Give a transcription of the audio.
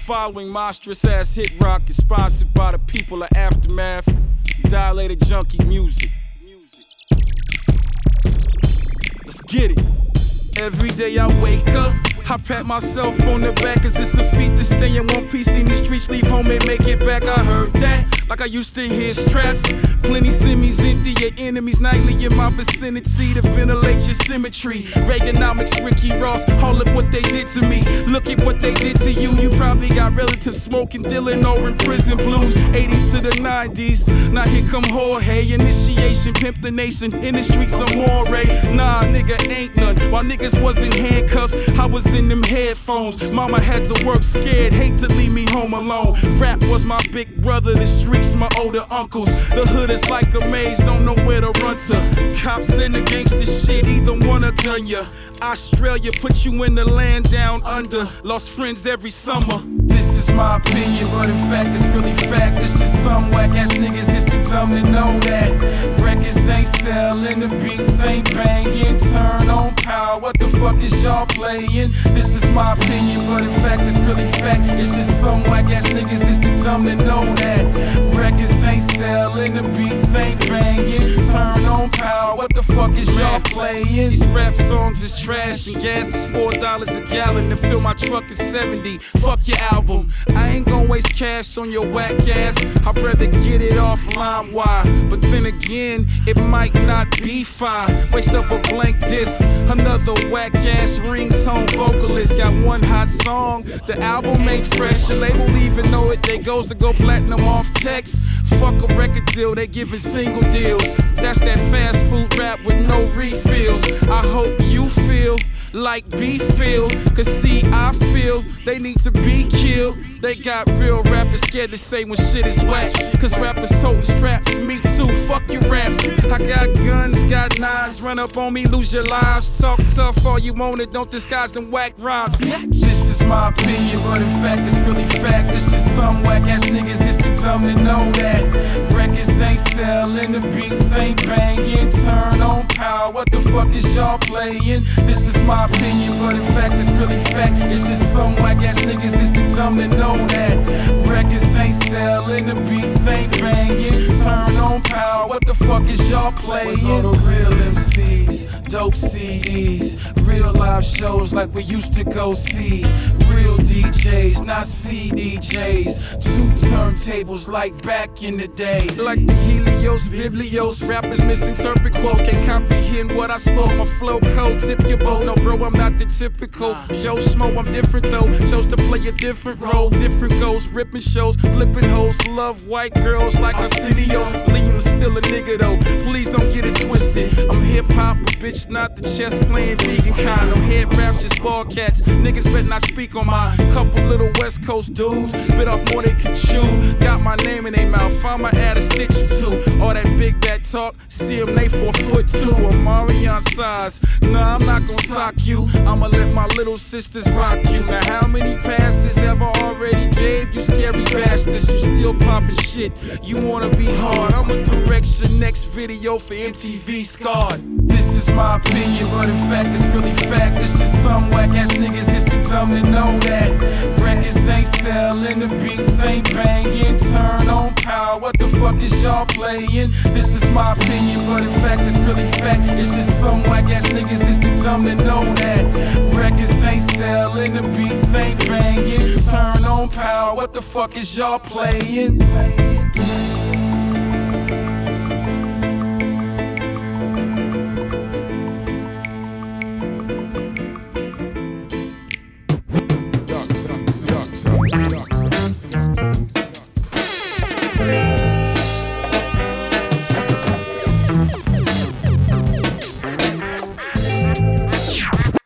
following monstrous ass hit rock is sponsored by the people of Aftermath. Dilated Junkie Music. Let's get it. Every day I wake up, I pat myself on the back, cause it's a feat to stay in one piece in these streets, leave home and make it back. I heard that, like I used to hear straps. Plenty semis empty, your enemies nightly in my vicinity to ventilate your symmetry. Reaganomics, Ricky Ross, all of what they did to me. Look at what they did to you. You probably got relatives smoking, dealing, or in prison blues. 80s to the 90s, now here come Jorge. Initiation, pimp the nation, in the streets I'm more Nah, nigga ain't none. While niggas was in handcuffs, I was in them headphones. Mama had to work scared, hate to leave me home alone. Rap was my big brother, the streets my older uncles. The hood is like a maze, don't know where to run to. Cops and the gangster shit, either one or done ya. Australia put you in the land down under. Lost friends every summer. This is my opinion, but in fact it's really fact. It's just some whack ass niggas is too dumb to know that. Records ain't selling, the beats ain't banging. Turn on power, what the fuck is y'all playing? This is my opinion, but in fact it's really fact. It's just some whack ass niggas is too dumb to know that. Records ain't selling, the beats ain't banging. Turn on power, what the fuck is y'all playing? These rap songs is trash and gas is $4 a gallon. To fill my truck is 70. Fuck your album. I ain't gon' waste cash on your whack ass. I'd rather get it offline. Why? But then again, it might not be fine. Waste of a blank disc. Another whack ass ringtone vocalist. Got one hot song. The album ain't fresh. The label even know it. They goes to go platinum off text. Fuck a record deal, they giving single deals. That's that fast food rap with no refills. I hope you feel like beef feel. Cause see, I feel they need to be killed. They got real rappers scared to say when shit is whack. Cause rappers toting straps, me too, fuck your raps. I got guns, got knives, run up on me, lose your lives. Talk tough all you want it, don't disguise them whack rhymes. This is my opinion, but in fact it's really fact. It's just some whack ass niggas is too dumb to know that. Records ain't selling, the beats ain't banging. Turn on power, what the fuck is y'all playing? This is my opinion, but in fact it's really fact. It's just some whack ass niggas is too dumb to know that. Records ain't selling, the beats ain't banging. Turn on power, what the fuck is y'all playing? Where's all the real MCs, dope CDs, real live shows like we used to go see. Real DJs, not CDJs. Two turntables like back in the days. Like the Helios, Biblios, rappers misinterpret quotes. Can't comprehend what I spoke. My flow code, tip your boat. No bro, I'm not the typical Joe Schmo, I'm different though. Chose to play a different role. Different goals, ripping shows, flipping hoes. Love white girls like Arsenio. Liam's still a nigga though, please don't get it twisted. I'm hip hop, a bitch, not the chess playing vegan kind. I'm head rap, just ball cats. Niggas better not speak on mine. Couple little West Coast dudes, bit off more they can chew. Got my name in their mouth, I might add a stitch or two. All that big bad talk, see them, they 4'2". I'm Marion size. Nah, I'm not gon' sock you. I'ma let my little sisters rock you. Now how many passes have I already gave you scary bastards? You still poppin' shit, you wanna be hard. I'ma direct your next video for MTV Scarred. This is my opinion, but in fact it's really fact. It's just some whack ass niggas is too dumb to know that. Records ain't selling, the beats ain't banging. Turn on power, what the fuck is y'all playing? This is my opinion, but in fact it's really fact. It's just some whack ass niggas is too dumb to know that. Records ain't selling, the beats ain't banging. Turn on power, what the fuck is y'all playing?